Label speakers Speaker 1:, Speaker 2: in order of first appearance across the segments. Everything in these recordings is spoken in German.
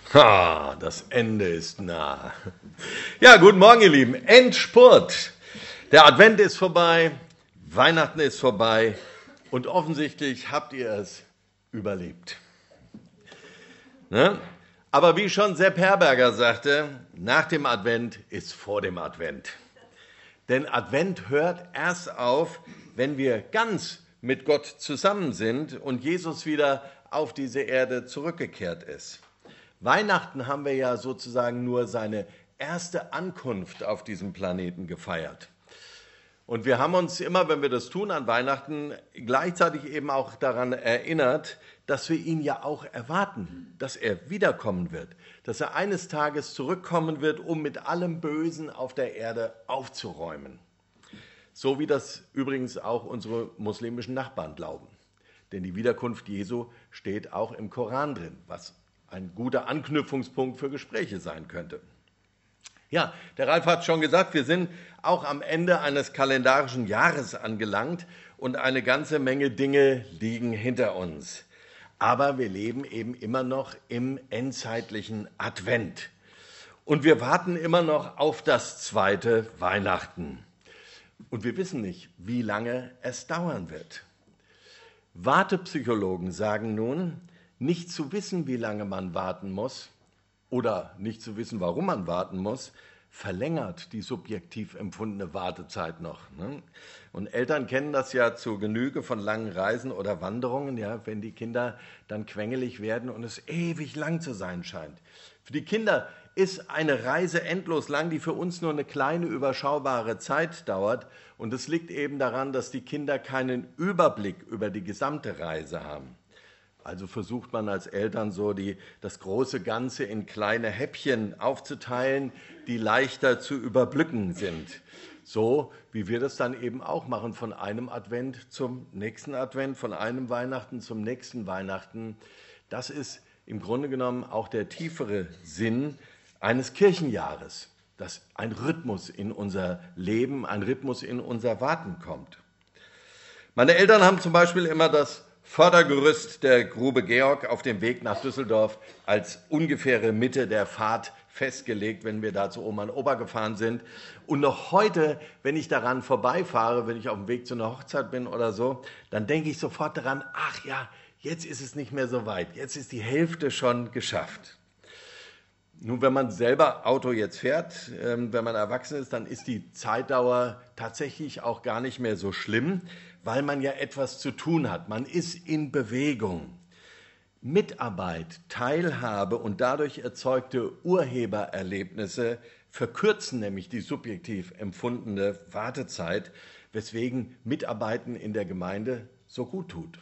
Speaker 1: Ha, das Ende ist nah. Ja, guten Morgen, ihr Lieben. Endspurt. Der Advent ist vorbei, Weihnachten ist vorbei und offensichtlich habt ihr es überlebt. Ne? Aber wie schon Sepp Herberger sagte, nach dem Advent ist vor dem Advent. Denn Advent hört erst auf, wenn wir ganz mit Gott zusammen sind und Jesus wieder auf diese Erde zurückgekehrt ist. Weihnachten haben wir ja sozusagen nur seine erste Ankunft auf diesem Planeten gefeiert. Und wir haben uns immer, wenn wir das tun an Weihnachten, gleichzeitig eben auch daran erinnert, dass wir ihn ja auch erwarten, dass er wiederkommen wird, dass er eines Tages zurückkommen wird, um mit allem Bösen auf der Erde aufzuräumen. So wie das übrigens auch unsere muslimischen Nachbarn glauben. Denn die Wiederkunft Jesu steht auch im Koran drin, was ein guter Anknüpfungspunkt für Gespräche sein könnte. Ja, der Ralf hat schon gesagt, wir sind auch am Ende eines kalendarischen Jahres angelangt und eine ganze Menge Dinge liegen hinter uns. Aber wir leben eben immer noch im endzeitlichen Advent. Und wir warten immer noch auf das zweite Weihnachten. Und wir wissen nicht, wie lange es dauern wird. Wartepsychologen sagen nun, nicht zu wissen, wie lange man warten muss oder nicht zu wissen, warum man warten muss, verlängert die subjektiv empfundene Wartezeit noch. Ne? Und Eltern kennen das ja zur Genüge von langen Reisen oder Wanderungen, ja, wenn die Kinder dann quengelig werden und es ewig lang zu sein scheint. Für die Kinder ist eine Reise endlos lang, die für uns nur eine kleine, überschaubare Zeit dauert. Und es liegt eben daran, dass die Kinder keinen Überblick über die gesamte Reise haben. Also versucht man als Eltern so das große Ganze in kleine Häppchen aufzuteilen, die leichter zu überblicken sind. So wie wir das dann eben auch machen, von einem Advent zum nächsten Advent, von einem Weihnachten zum nächsten Weihnachten. Das ist im Grunde genommen auch der tiefere Sinn eines Kirchenjahres, dass ein Rhythmus in unser Leben, ein Rhythmus in unser Warten kommt. Meine Eltern haben zum Beispiel immer das Fördergerüst der Grube Georg auf dem Weg nach Düsseldorf als ungefähre Mitte der Fahrt festgelegt, wenn wir da zu Oma und Opa gefahren sind. Und noch heute, wenn ich daran vorbeifahre, wenn ich auf dem Weg zu einer Hochzeit bin oder so, dann denke ich sofort daran, ach ja, jetzt ist es nicht mehr so weit, jetzt ist die Hälfte schon geschafft. Nun, wenn man selber Auto jetzt fährt, wenn man erwachsen ist, dann ist die Zeitdauer tatsächlich auch gar nicht mehr so schlimm, weil man ja etwas zu tun hat. Man ist in Bewegung. Mitarbeit, Teilhabe und dadurch erzeugte Urhebererlebnisse verkürzen nämlich die subjektiv empfundene Wartezeit, weswegen Mitarbeiten in der Gemeinde so gut tut.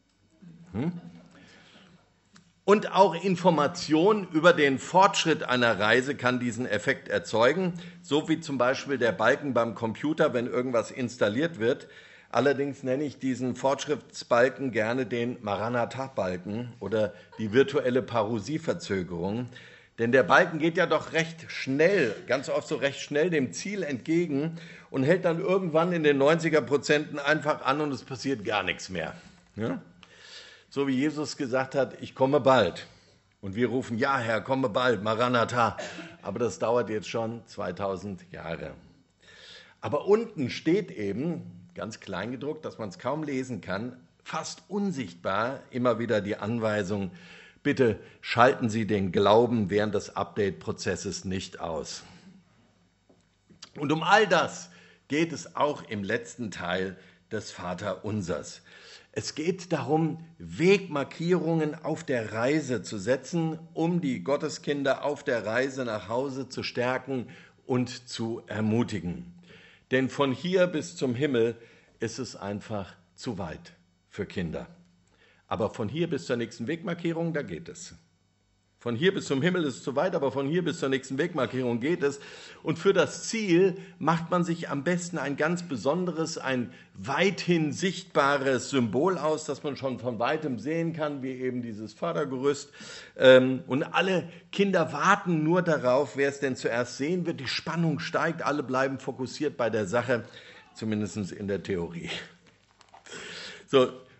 Speaker 1: Und auch Information über den Fortschritt einer Reise kann diesen Effekt erzeugen, so wie zum Beispiel der Balken beim Computer, wenn irgendwas installiert wird. Allerdings nenne ich diesen Fortschrittsbalken gerne den Maranatha-Balken oder die virtuelle Parosieverzögerung. Denn der Balken geht ja doch recht schnell, ganz oft so recht schnell dem Ziel entgegen und hält dann irgendwann in den 90er% einfach an und es passiert gar nichts mehr. Ja? So wie Jesus gesagt hat, ich komme bald. Und wir rufen, ja Herr, komme bald, Maranatha. Aber das dauert jetzt schon 2000 Jahre. Aber unten steht eben, ganz klein gedruckt, dass man es kaum lesen kann, fast unsichtbar immer wieder die Anweisung, bitte schalten Sie den Glauben während des Update-Prozesses nicht aus. Und um all das geht es auch im letzten Teil des Vaterunsers. Es geht darum, Wegmarkierungen auf der Reise zu setzen, um die Gotteskinder auf der Reise nach Hause zu stärken und zu ermutigen. Denn von hier bis zum Himmel ist es einfach zu weit für Kinder. Aber von hier bis zur nächsten Wegmarkierung, da geht es. Von hier bis zum Himmel ist es zu weit, aber von hier bis zur nächsten Wegmarkierung geht es. Und für das Ziel macht man sich am besten ein ganz besonderes, ein weithin sichtbares Symbol aus, das man schon von weitem sehen kann, wie eben dieses Fördergerüst. Und alle Kinder warten nur darauf, wer es denn zuerst sehen wird. Die Spannung steigt, alle bleiben fokussiert bei der Sache, zumindest in der Theorie. So,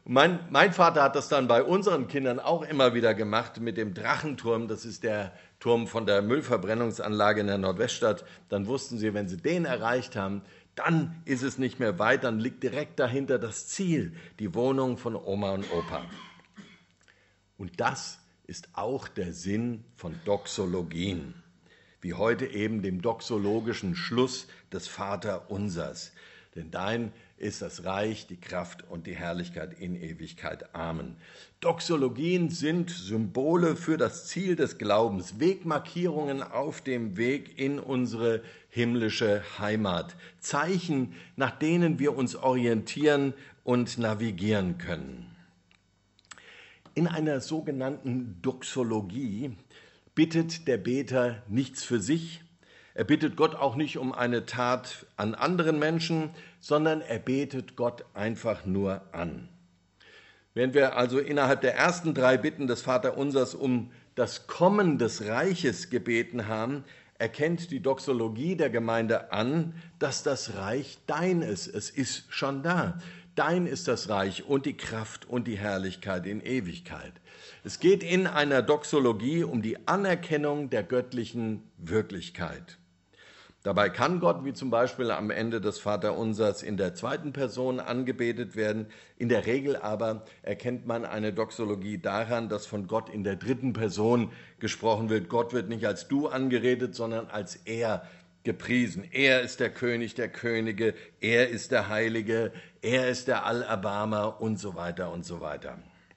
Speaker 1: Mein Vater hat das dann bei unseren Kindern auch immer wieder gemacht mit dem Drachenturm. Das ist der Turm von der Müllverbrennungsanlage in der Nordweststadt. Dann wussten sie, wenn sie den erreicht haben, dann ist es nicht mehr weit, dann liegt direkt dahinter das Ziel, die Wohnung von Oma und Opa. Und das ist auch der Sinn von Doxologien, wie heute eben dem doxologischen Schluss des Vaterunsers. Denn dein ist das Reich, die Kraft und die Herrlichkeit in Ewigkeit. Amen. Doxologien sind Symbole für das Ziel des Glaubens, Wegmarkierungen auf dem Weg in unsere himmlische Heimat, Zeichen, nach denen wir uns orientieren und navigieren können. In einer sogenannten Doxologie bittet der Beter nichts für sich. Er bittet Gott auch nicht um eine Tat an anderen Menschen, sondern er betet Gott einfach nur an. Wenn wir also innerhalb der ersten 3 Bitten des Vaterunsers um das Kommen des Reiches gebeten haben, erkennt die Doxologie der Gemeinde an, dass das Reich dein ist. Es ist schon da. Dein ist das Reich und die Kraft und die Herrlichkeit in Ewigkeit. Es geht in einer Doxologie um die Anerkennung der göttlichen Wirklichkeit. Dabei kann Gott, wie zum Beispiel am Ende des Vaterunsers, in der 2. Person angebetet werden. In der Regel aber erkennt man eine Doxologie daran, dass von Gott in der 3. Person gesprochen wird. Gott wird nicht als du angeredet, sondern als er gepriesen. Er ist der König der Könige, er ist der Heilige, er ist der Allerbarmer und so weiter und so weiter.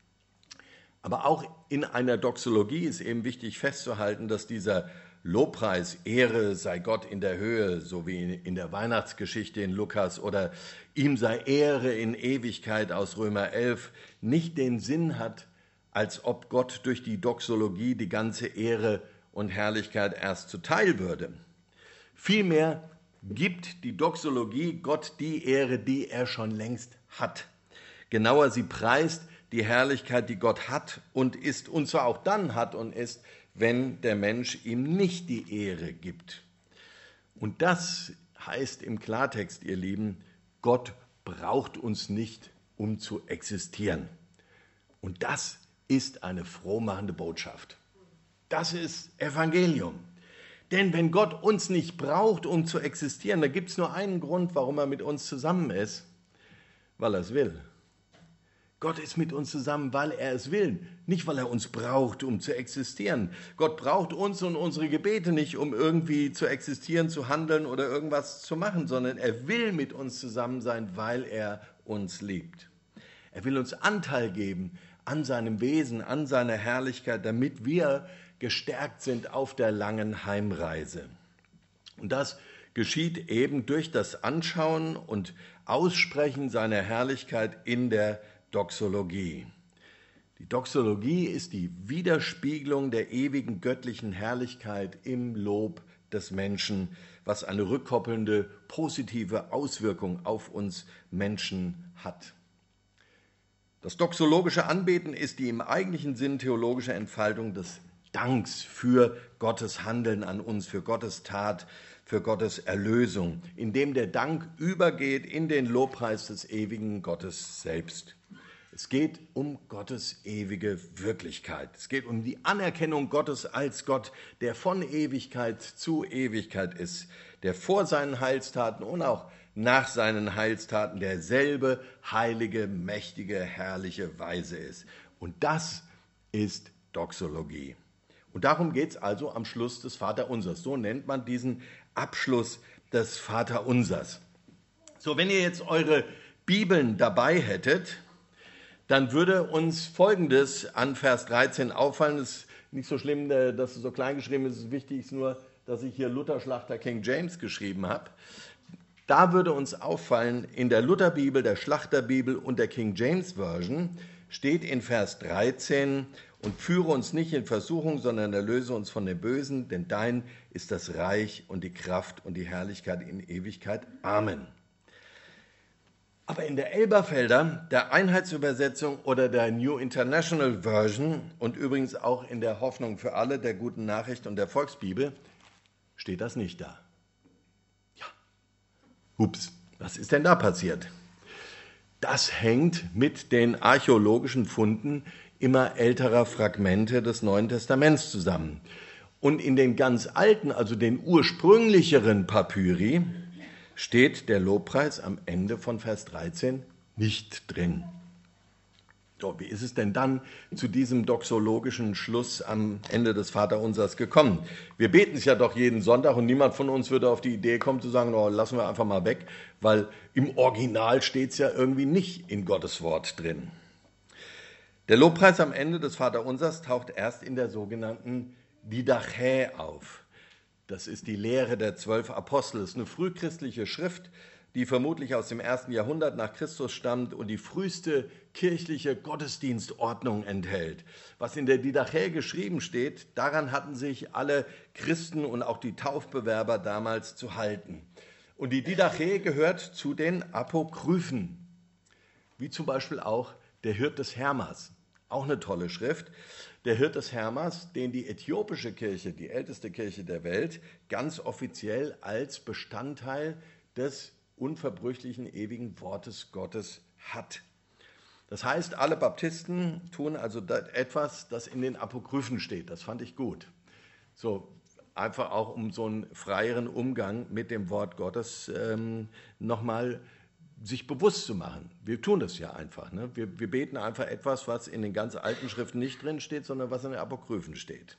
Speaker 1: Aber auch in einer Doxologie ist eben wichtig festzuhalten, dass dieser Lobpreis, Ehre sei Gott in der Höhe, so wie in der Weihnachtsgeschichte in Lukas, oder ihm sei Ehre in Ewigkeit aus Römer 11, nicht den Sinn hat, als ob Gott durch die Doxologie die ganze Ehre und Herrlichkeit erst zuteil würde. Vielmehr gibt die Doxologie Gott die Ehre, die er schon längst hat. Genauer, sie preist die Herrlichkeit, die Gott hat und ist, und zwar auch dann hat und ist, wenn der Mensch ihm nicht die Ehre gibt. Und das heißt im Klartext, ihr Lieben, Gott braucht uns nicht, um zu existieren. Und das ist eine frohmachende Botschaft. Das ist Evangelium. Denn wenn Gott uns nicht braucht, um zu existieren, dann gibt es nur einen Grund, warum er mit uns zusammen ist, weil er es will. Gott ist mit uns zusammen, weil er es will, nicht weil er uns braucht, um zu existieren. Gott braucht uns und unsere Gebete nicht, um irgendwie zu existieren, zu handeln oder irgendwas zu machen, sondern er will mit uns zusammen sein, weil er uns liebt. Er will uns Anteil geben an seinem Wesen, an seiner Herrlichkeit, damit wir gestärkt sind auf der langen Heimreise. Und das geschieht eben durch das Anschauen und Aussprechen seiner Herrlichkeit in der Doxologie. Die Doxologie ist die Widerspiegelung der ewigen göttlichen Herrlichkeit im Lob des Menschen, was eine rückkoppelnde, positive Auswirkung auf uns Menschen hat. Das doxologische Anbeten ist die im eigentlichen Sinn theologische Entfaltung des Danks für Gottes Handeln an uns, für Gottes Tat, für Gottes Erlösung, indem der Dank übergeht in den Lobpreis des ewigen Gottes selbst. Es geht um Gottes ewige Wirklichkeit. Es geht um die Anerkennung Gottes als Gott, der von Ewigkeit zu Ewigkeit ist, der vor seinen Heilstaten und auch nach seinen Heilstaten derselbe heilige, mächtige, herrliche Weise ist. Und das ist Doxologie. Und darum geht es also am Schluss des Vaterunsers. So nennt man diesen Abschluss des Vaterunsers. So, wenn ihr jetzt eure Bibeln dabei hättet, dann würde uns Folgendes an Vers 13 auffallen. Es ist nicht so schlimm, dass es so klein geschrieben ist. Wichtig ist nur, dass ich hier Luther-Schlachter King James geschrieben habe. Da würde uns auffallen, in der Lutherbibel, der Schlachterbibel und der King James Version steht in Vers 13, und führe uns nicht in Versuchung, sondern erlöse uns von dem Bösen, denn dein ist das Reich und die Kraft und die Herrlichkeit in Ewigkeit. Amen. Aber in der Elberfelder, der Einheitsübersetzung oder der New International Version und übrigens auch in der Hoffnung für alle, der Guten Nachricht und der Volksbibel, steht das nicht da. Ja, ups, was ist denn da passiert? Das hängt mit den archäologischen Funden immer älterer Fragmente des Neuen Testaments zusammen. Und in den ganz alten, also den ursprünglicheren Papyri, steht der Lobpreis am Ende von Vers 13 nicht drin. So, wie ist es denn dann zu diesem doxologischen Schluss am Ende des Vaterunsers gekommen? Wir beten es ja doch jeden Sonntag und niemand von uns würde auf die Idee kommen zu sagen, oh, lassen wir einfach mal weg, weil im Original steht es ja irgendwie nicht in Gottes Wort drin. Der Lobpreis am Ende des Vaterunsers taucht erst in der sogenannten Didache auf. Das ist die Lehre der 12 Apostel. Das ist eine frühchristliche Schrift, die vermutlich aus dem 1. Jahrhundert nach Christus stammt und die früheste kirchliche Gottesdienstordnung enthält. Was in der Didache geschrieben steht, daran hatten sich alle Christen und auch die Taufbewerber damals zu halten. Und die Didache gehört zu den Apokryphen, wie zum Beispiel auch der Hirt des Hermas. Auch eine tolle Schrift. Der Hirt des Hermas, den die äthiopische Kirche, die älteste Kirche der Welt, ganz offiziell als Bestandteil des unverbrüchlichen ewigen Wortes Gottes hat. Das heißt, alle Baptisten tun also etwas, das in den Apokryphen steht. Das fand ich gut. So einfach auch um so einen freieren Umgang mit dem Wort Gottes nochmal sich bewusst zu machen. Wir tun das ja einfach. Ne? Wir beten einfach etwas, was in den ganz alten Schriften nicht drin steht, sondern was in den Apokryphen steht.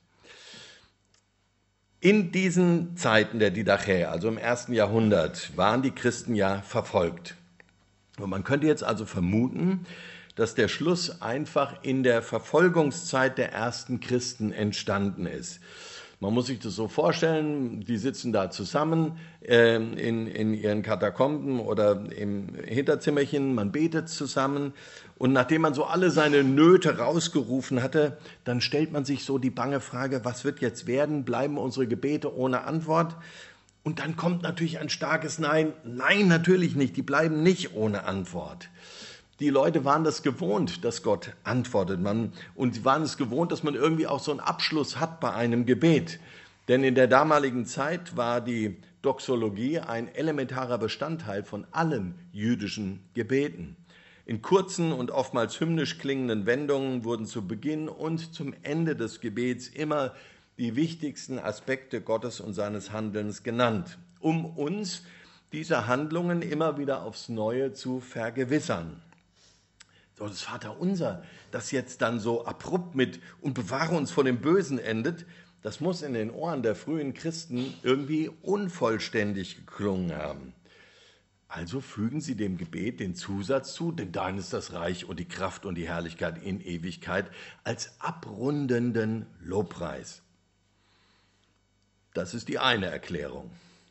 Speaker 1: In diesen Zeiten der Didache, also im 1. Jahrhundert, waren die Christen ja verfolgt. Und man könnte jetzt also vermuten, dass der Schluss einfach in der Verfolgungszeit der ersten Christen entstanden ist. Man muss sich das so vorstellen, die sitzen da zusammen in ihren Katakomben oder im Hinterzimmerchen, man betet zusammen und nachdem man so alle seine Nöte rausgerufen hatte, dann stellt man sich so die bange Frage, was wird jetzt werden? Bleiben unsere Gebete ohne Antwort? Und dann kommt natürlich ein starkes Nein. Nein, natürlich nicht, die bleiben nicht ohne Antwort. Die Leute waren das gewohnt, dass Gott antwortet. Und sie waren es gewohnt, dass man irgendwie auch so einen Abschluss hat bei einem Gebet. Denn in der damaligen Zeit war die Doxologie ein elementarer Bestandteil von allen jüdischen Gebeten. In kurzen und oftmals hymnisch klingenden Wendungen wurden zu Beginn und zum Ende des Gebets immer die wichtigsten Aspekte Gottes und seines Handelns genannt, um uns diese Handlungen immer wieder aufs Neue zu vergewissern. So, das Vaterunser, das jetzt dann so abrupt mit und bewahre uns vor dem Bösen endet, das muss in den Ohren der frühen Christen irgendwie unvollständig geklungen haben. Also fügen sie dem Gebet den Zusatz zu, denn dein ist das Reich und die Kraft und die Herrlichkeit in Ewigkeit, als abrundenden Lobpreis. Das ist die eine Erklärung.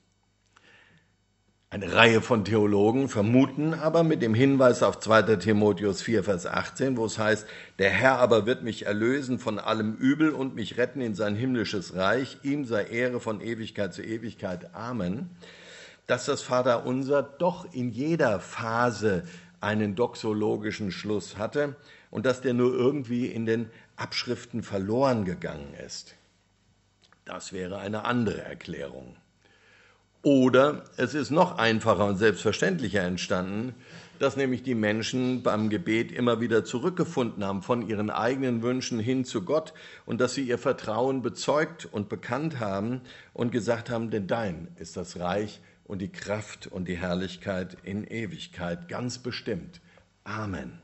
Speaker 1: Eine Reihe von Theologen vermuten aber mit dem Hinweis auf 2. Timotheus 4, Vers 18, wo es heißt, der Herr aber wird mich erlösen von allem Übel und mich retten in sein himmlisches Reich. Ihm sei Ehre von Ewigkeit zu Ewigkeit. Amen. Dass das Vaterunser doch in jeder Phase einen doxologischen Schluss hatte und dass der nur irgendwie in den Abschriften verloren gegangen ist. Das wäre eine andere Erklärung. Oder es ist noch einfacher und selbstverständlicher entstanden, dass nämlich die Menschen beim Gebet immer wieder zurückgefunden haben von ihren eigenen Wünschen hin zu Gott und dass sie ihr Vertrauen bezeugt und bekannt haben und gesagt haben, denn dein ist das Reich und die Kraft und die Herrlichkeit in Ewigkeit, ganz bestimmt. Amen.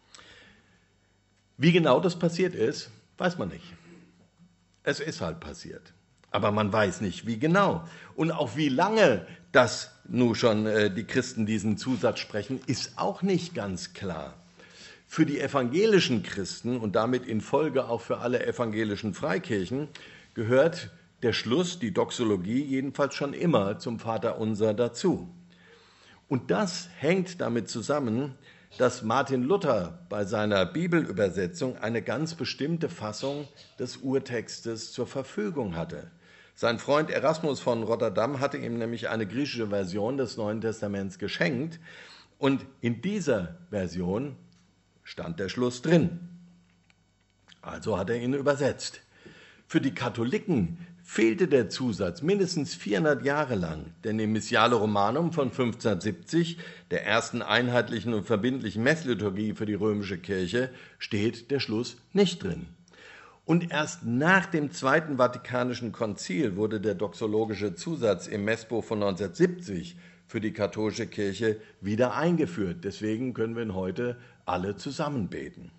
Speaker 1: Wie genau das passiert ist, weiß man nicht. Es ist halt passiert. Aber man weiß nicht, wie genau. Und auch wie lange das nun schon die Christen diesen Zusatz sprechen, ist auch nicht ganz klar. Für die evangelischen Christen und damit in Folge auch für alle evangelischen Freikirchen gehört der Schluss, die Doxologie, jedenfalls schon immer zum Vaterunser dazu. Und das hängt damit zusammen, dass Martin Luther bei seiner Bibelübersetzung eine ganz bestimmte Fassung des Urtextes zur Verfügung hatte. Sein Freund Erasmus von Rotterdam hatte ihm nämlich eine griechische Version des Neuen Testaments geschenkt und in dieser Version stand der Schluss drin. Also hat er ihn übersetzt. Für die Katholiken fehlte der Zusatz mindestens 400 Jahre lang, denn im Missale Romanum von 1570, der ersten einheitlichen und verbindlichen Messliturgie für die römische Kirche, steht der Schluss nicht drin. Und erst nach dem Zweiten Vatikanischen Konzil wurde der doxologische Zusatz im Messbuch von 1970 für die katholische Kirche wieder eingeführt. Deswegen können wir ihn heute alle zusammen beten.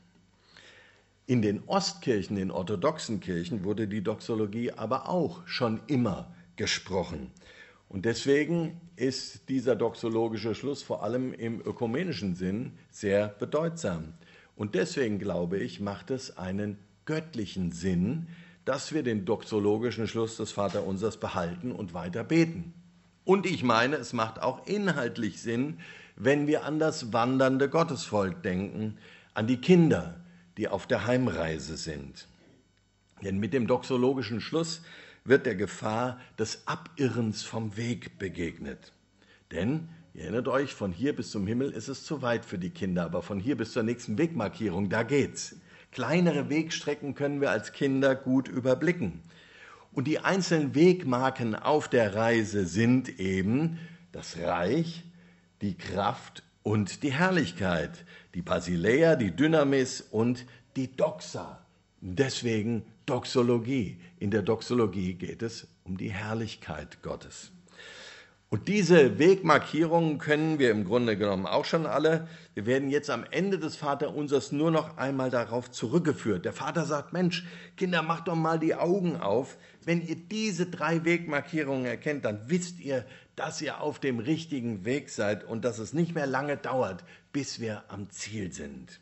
Speaker 1: In den Ostkirchen, den orthodoxen Kirchen, wurde die Doxologie aber auch schon immer gesprochen. Und deswegen ist dieser doxologische Schluss vor allem im ökumenischen Sinn sehr bedeutsam. Und deswegen, glaube ich, macht es einen göttlichen Sinn, dass wir den doxologischen Schluss des Vaterunsers behalten und weiter beten. Und ich meine, es macht auch inhaltlich Sinn, wenn wir an das wandernde Gottesvolk denken, an die Kinder, die auf der Heimreise sind. Denn mit dem doxologischen Schluss wird der Gefahr des Abirrens vom Weg begegnet. Denn, ihr erinnert euch, von hier bis zum Himmel ist es zu weit für die Kinder, aber von hier bis zur nächsten Wegmarkierung, da geht's. Kleinere Wegstrecken können wir als Kinder gut überblicken. Und die einzelnen Wegmarken auf der Reise sind eben das Reich, die Kraft und die Herrlichkeit, die Basileia, die Dynamis und die Doxa. Deswegen Doxologie. In der Doxologie geht es um die Herrlichkeit Gottes. Und diese Wegmarkierungen können wir im Grunde genommen auch schon alle. Wir werden jetzt am Ende des Vaterunsers nur noch einmal darauf zurückgeführt. Der Vater sagt, Mensch, Kinder, macht doch mal die Augen auf. Wenn ihr diese 3 Wegmarkierungen erkennt, dann wisst ihr, dass ihr auf dem richtigen Weg seid und dass es nicht mehr lange dauert, bis wir am Ziel sind.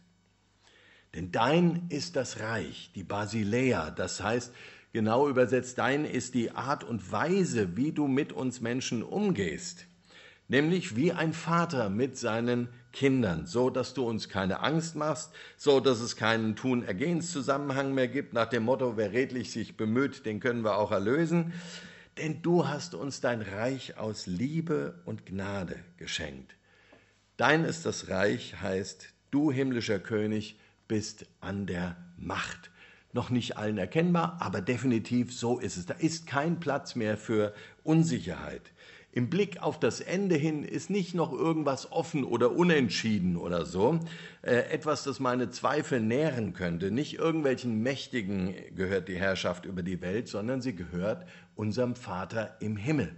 Speaker 1: Denn dein ist das Reich, die Basileia, das heißt, genau übersetzt, dein ist die Art und Weise, wie du mit uns Menschen umgehst. Nämlich wie ein Vater mit seinen Kindern, so dass du uns keine Angst machst, so dass es keinen Tun-Ergehens-Zusammenhang mehr gibt, nach dem Motto, wer redlich sich bemüht, den können wir auch erlösen. Denn du hast uns dein Reich aus Liebe und Gnade geschenkt. Dein ist das Reich, heißt, du himmlischer König bist an der Macht. Noch nicht allen erkennbar, aber definitiv so ist es. Da ist kein Platz mehr für Unsicherheit. Im Blick auf das Ende hin ist nicht noch irgendwas offen oder unentschieden oder so. Etwas, das meine Zweifel nähren könnte. Nicht irgendwelchen Mächtigen gehört die Herrschaft über die Welt, sondern sie gehört unserem Vater im Himmel.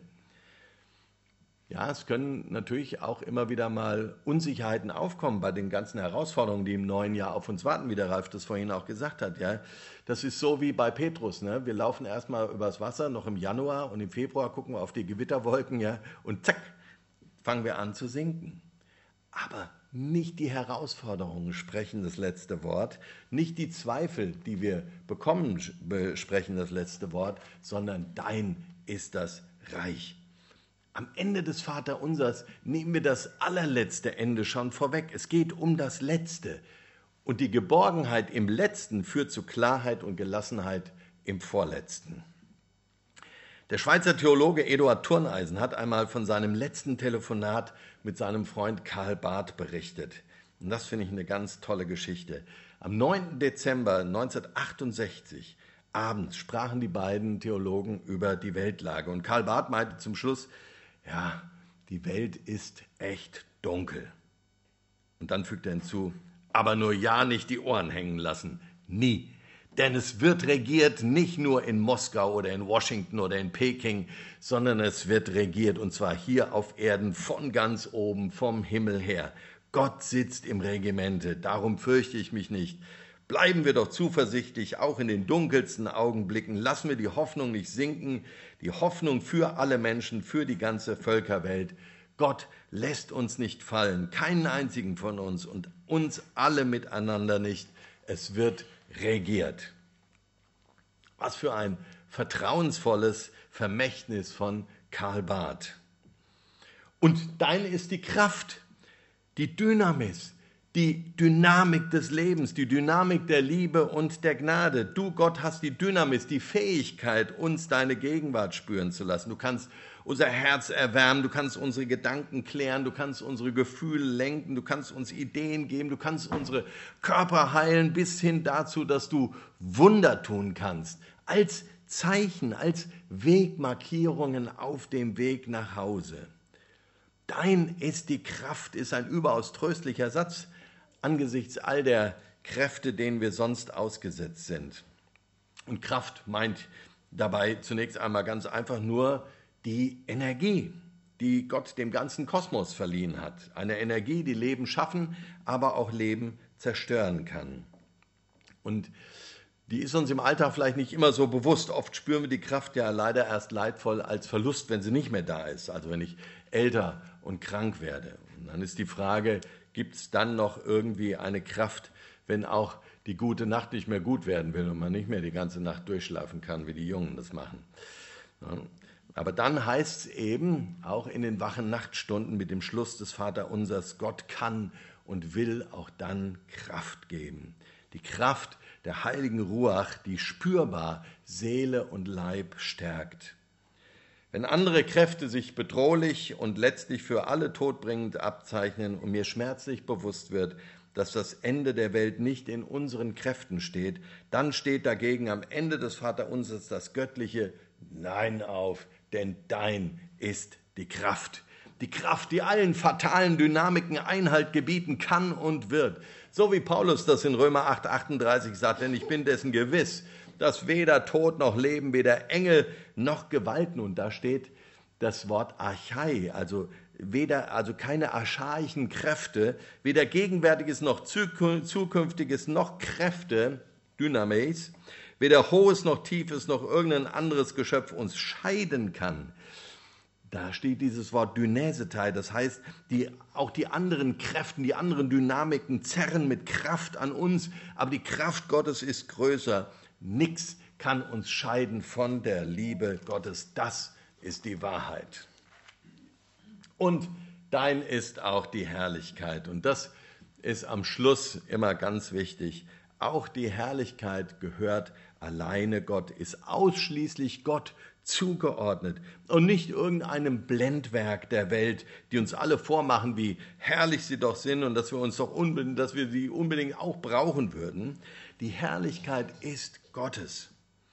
Speaker 1: Ja, es können natürlich auch immer wieder mal Unsicherheiten aufkommen bei den ganzen Herausforderungen, die im neuen Jahr auf uns warten, wie der Ralf das vorhin auch gesagt hat. Ja, das ist so wie bei Petrus. Ne? Wir laufen erstmal übers Wasser, noch im Januar, und im Februar gucken wir auf die Gewitterwolken, ja, und zack, fangen wir an zu sinken. Aber nicht die Herausforderungen sprechen das letzte Wort, nicht die Zweifel, die wir bekommen, sprechen das letzte Wort, sondern dein ist das Reich. Am Ende des Vaterunsers nehmen wir das allerletzte Ende schon vorweg. Es geht um das Letzte. Und die Geborgenheit im Letzten führt zu Klarheit und Gelassenheit im Vorletzten. Der Schweizer Theologe Eduard Thurneisen hat einmal von seinem letzten Telefonat mit seinem Freund Karl Barth berichtet. Und das finde ich eine ganz tolle Geschichte. Am 9. Dezember 1968 abends sprachen die beiden Theologen über die Weltlage. Und Karl Barth meinte zum Schluss, ja, die Welt ist echt dunkel. Und dann fügt er hinzu, aber nur ja nicht die Ohren hängen lassen. Nie. Denn es wird regiert nicht nur in Moskau oder in Washington oder in Peking, sondern es wird regiert, und zwar hier auf Erden von ganz oben, vom Himmel her. Gott sitzt im Regimente, darum fürchte ich mich nicht. Bleiben wir doch zuversichtlich, auch in den dunkelsten Augenblicken. Lassen wir die Hoffnung nicht sinken, die Hoffnung für alle Menschen, für die ganze Völkerwelt. Gott lässt uns nicht fallen, keinen einzigen von uns und uns alle miteinander nicht. Es wird regiert. Was für ein vertrauensvolles Vermächtnis von Karl Barth. Und deine ist die Kraft, die Dynamis, die Dynamik des Lebens, die Dynamik der Liebe und der Gnade. Du, Gott, hast die Dynamis, die Fähigkeit, uns deine Gegenwart spüren zu lassen. Du kannst unser Herz erwärmen, du kannst unsere Gedanken klären, du kannst unsere Gefühle lenken, du kannst uns Ideen geben, du kannst unsere Körper heilen, bis hin dazu, dass du Wunder tun kannst. als Zeichen, als Wegmarkierungen auf dem Weg nach Hause. Dein ist die Kraft, ist ein überaus tröstlicher Satz angesichts all der Kräfte, denen wir sonst ausgesetzt sind. Und Kraft meint dabei zunächst einmal ganz einfach nur die Energie, die Gott dem ganzen Kosmos verliehen hat. Eine Energie, die Leben schaffen, aber auch Leben zerstören kann. Und die ist uns im Alltag vielleicht nicht immer so bewusst. Oft spüren wir die Kraft ja leider erst leidvoll als Verlust, wenn sie nicht mehr da ist. Also wenn ich älter und krank werde. Und dann ist die Frage, gibt es dann noch irgendwie eine Kraft, wenn auch die gute Nacht nicht mehr gut werden will und man nicht mehr die ganze Nacht durchschlafen kann, wie die Jungen das machen. Ja. Aber dann heißt es eben, auch in den wachen Nachtstunden mit dem Schluss des Vaterunsers, Gott kann und will auch dann Kraft geben. Die Kraft der heiligen Ruach, die spürbar Seele und Leib stärkt. Wenn andere Kräfte sich bedrohlich und letztlich für alle todbringend abzeichnen und mir schmerzlich bewusst wird, dass das Ende der Welt nicht in unseren Kräften steht, dann steht dagegen am Ende des Vaterunsers das göttliche Nein auf, denn dein ist die Kraft. Die Kraft, die allen fatalen Dynamiken Einhalt gebieten kann und wird. So wie Paulus das in Römer 8,38 sagt, denn ich bin dessen gewiss, dass weder Tod noch Leben, weder Engel noch Gewalten, und da steht das Wort Archai, also keine archaischen Kräfte, weder Gegenwärtiges noch Zukünftiges noch Kräfte, Dynamis, weder Hohes noch Tiefes noch irgendein anderes Geschöpf uns scheiden kann. Da steht dieses Wort Dynasetai, das heißt, auch die anderen Kräfte, die anderen Dynamiken zerren mit Kraft an uns, aber die Kraft Gottes ist größer. Nichts kann uns scheiden von der Liebe Gottes. Das ist die Wahrheit. Und dein ist auch die Herrlichkeit. Und das ist am Schluss immer ganz wichtig. Auch die Herrlichkeit gehört alleine Gott, ist ausschließlich Gott zugeordnet und nicht irgendeinem Blendwerk der Welt, die uns alle vormachen, wie herrlich sie doch sind und dass wir sie unbedingt auch brauchen würden. Die Herrlichkeit ist Gottes.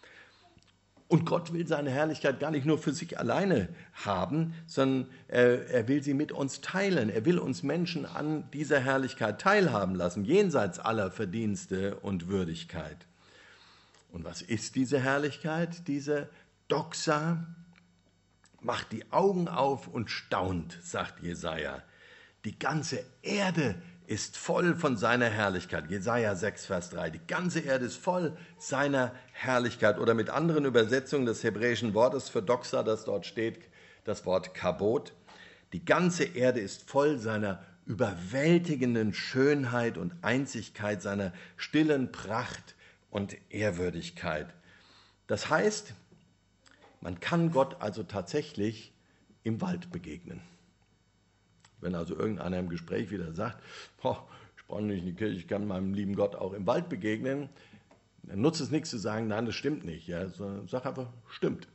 Speaker 1: Und Gott will seine Herrlichkeit gar nicht nur für sich alleine haben, sondern er will sie mit uns teilen. Er will uns Menschen an dieser Herrlichkeit teilhaben lassen, jenseits aller Verdienste und Würdigkeit. Und was ist diese Herrlichkeit, diese Doxa? Macht die Augen auf und staunt, sagt Jesaja. Die ganze Erde ist voll von seiner Herrlichkeit. Jesaja 6, Vers 3. Die ganze Erde ist voll seiner Herrlichkeit. Oder mit anderen Übersetzungen des hebräischen Wortes für Doxa, das dort steht, das Wort Kabot. Die ganze Erde ist voll seiner überwältigenden Schönheit und Einzigkeit, seiner stillen Pracht und Ehrwürdigkeit. Das heißt, man kann Gott also tatsächlich im Wald begegnen. Wenn also irgendeiner im Gespräch wieder sagt, ich brauche nicht in die Kirche, ich kann meinem lieben Gott auch im Wald begegnen, dann nutzt es nichts zu sagen, nein, das stimmt nicht. Ja, sondern sag einfach, stimmt.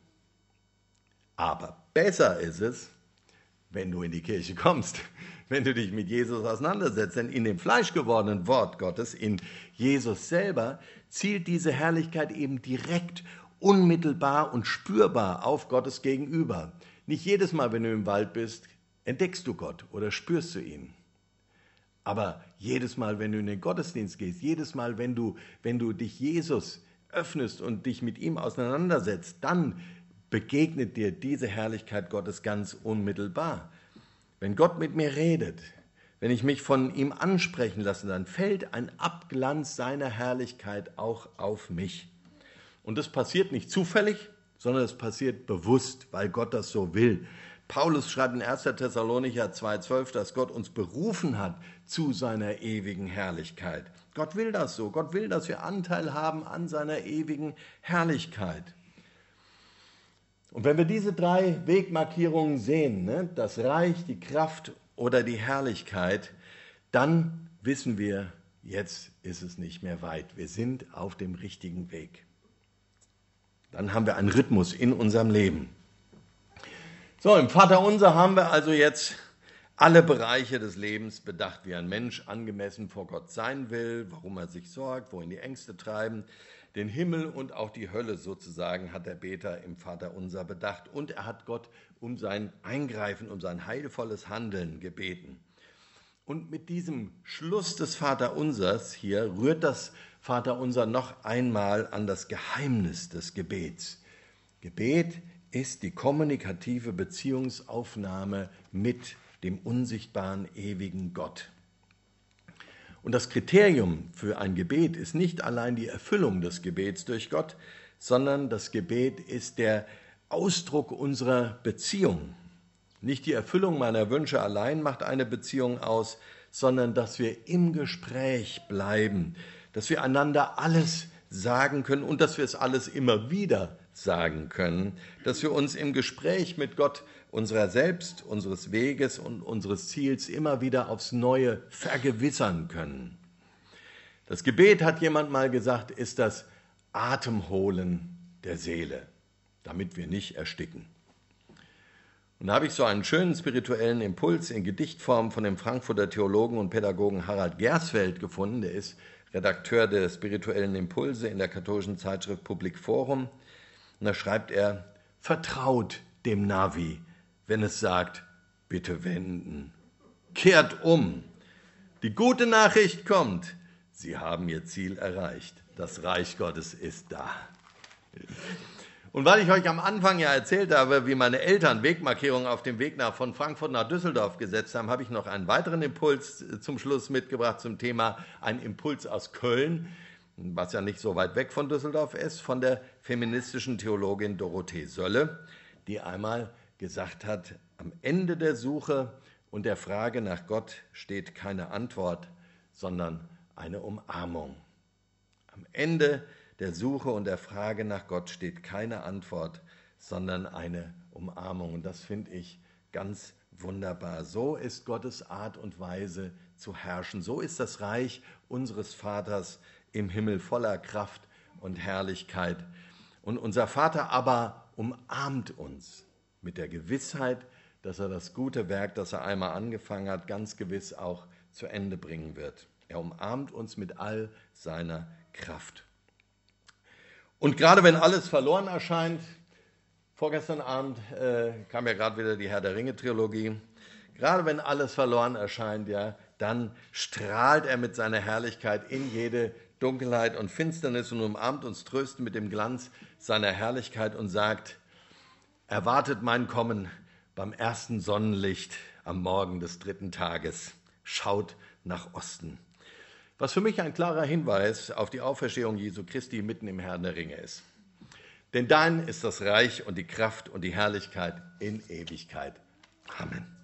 Speaker 1: Aber besser ist es, wenn du in die Kirche kommst, wenn du dich mit Jesus auseinandersetzt. Denn in dem fleischgewordenen Wort Gottes, in Jesus selber, zielt diese Herrlichkeit eben direkt, unmittelbar und spürbar auf Gottes Gegenüber. Nicht jedes Mal, wenn du im Wald bist, entdeckst du Gott oder spürst du ihn. Aber jedes Mal, wenn du in den Gottesdienst gehst, jedes Mal, wenn du dich Jesus öffnest und dich mit ihm auseinandersetzt, dann begegnet dir diese Herrlichkeit Gottes ganz unmittelbar. Wenn Gott mit mir redet, wenn ich mich von ihm ansprechen lasse, dann fällt ein Abglanz seiner Herrlichkeit auch auf mich. Und das passiert nicht zufällig, sondern es passiert bewusst, weil Gott das so will. Paulus schreibt in 1. Thessalonicher 2,12, dass Gott uns berufen hat zu seiner ewigen Herrlichkeit. Gott will das so. Gott will, dass wir Anteil haben an seiner ewigen Herrlichkeit. Und wenn wir diese drei Wegmarkierungen sehen, das Reich, die Kraft oder die Herrlichkeit, dann wissen wir, jetzt ist es nicht mehr weit. Wir sind auf dem richtigen Weg. Dann haben wir einen Rhythmus in unserem Leben. So, im Vaterunser haben wir also jetzt alle Bereiche des Lebens bedacht, wie ein Mensch angemessen vor Gott sein will, warum er sich sorgt, wohin die Ängste treiben. Den Himmel und auch die Hölle sozusagen hat der Beter im Vaterunser bedacht. Und er hat Gott um sein Eingreifen, um sein heilvolles Handeln gebeten. Und mit diesem Schluss des Vaterunsers hier rührt das Vaterunser noch einmal an das Geheimnis des Gebets. Gebet ist die kommunikative Beziehungsaufnahme mit dem unsichtbaren, ewigen Gott. Und das Kriterium für ein Gebet ist nicht allein die Erfüllung des Gebets durch Gott, sondern das Gebet ist der Ausdruck unserer Beziehung. Nicht die Erfüllung meiner Wünsche allein macht eine Beziehung aus, sondern dass wir im Gespräch bleiben, dass wir einander alles sagen können und dass wir es alles immer wieder sagen können, dass wir uns im Gespräch mit Gott unserer selbst, unseres Weges und unseres Ziels immer wieder aufs Neue vergewissern können. Das Gebet, hat jemand mal gesagt, ist das Atemholen der Seele, damit wir nicht ersticken. Und da habe ich so einen schönen spirituellen Impuls in Gedichtform von dem Frankfurter Theologen und Pädagogen Harald Gersfeld gefunden. Der ist Redakteur der spirituellen Impulse in der katholischen Zeitschrift Public Forum. Und da schreibt er: Vertraut dem Navi, wenn es sagt, bitte wenden. Kehrt um. Die gute Nachricht kommt. Sie haben Ihr Ziel erreicht. Das Reich Gottes ist da. Und weil ich euch am Anfang ja erzählt habe, wie meine Eltern Wegmarkierungen auf dem Weg von Frankfurt nach Düsseldorf gesetzt haben, habe ich noch einen weiteren Impuls zum Schluss mitgebracht zum Thema, ein Impuls aus Köln, was ja nicht so weit weg von Düsseldorf ist, von der feministischen Theologin Dorothee Sölle, die einmal gesagt hat, am Ende der Suche und der Frage nach Gott steht keine Antwort, sondern eine Umarmung. Am Ende der Suche und der Frage nach Gott steht keine Antwort, sondern eine Umarmung. Und das finde ich ganz wunderbar. So ist Gottes Art und Weise zu herrschen. So ist das Reich unseres Vaters im Himmel voller Kraft und Herrlichkeit. Und unser Vater aber umarmt uns mit der Gewissheit, dass er das gute Werk, das er einmal angefangen hat, ganz gewiss auch zu Ende bringen wird. Er umarmt uns mit all seiner Kraft. Und gerade wenn alles verloren erscheint, vorgestern Abend kam ja gerade wieder die Herr der Ringe-Trilogie, gerade wenn alles verloren erscheint, ja, dann strahlt er mit seiner Herrlichkeit in jede Dunkelheit und Finsternis und umarmt uns tröstend mit dem Glanz seiner Herrlichkeit und sagt: Erwartet mein Kommen beim ersten Sonnenlicht am Morgen des 3. Tages. Schaut nach Osten. Was für mich ein klarer Hinweis auf die Auferstehung Jesu Christi mitten im Herrn der Ringe ist. Denn dein ist das Reich und die Kraft und die Herrlichkeit in Ewigkeit. Amen.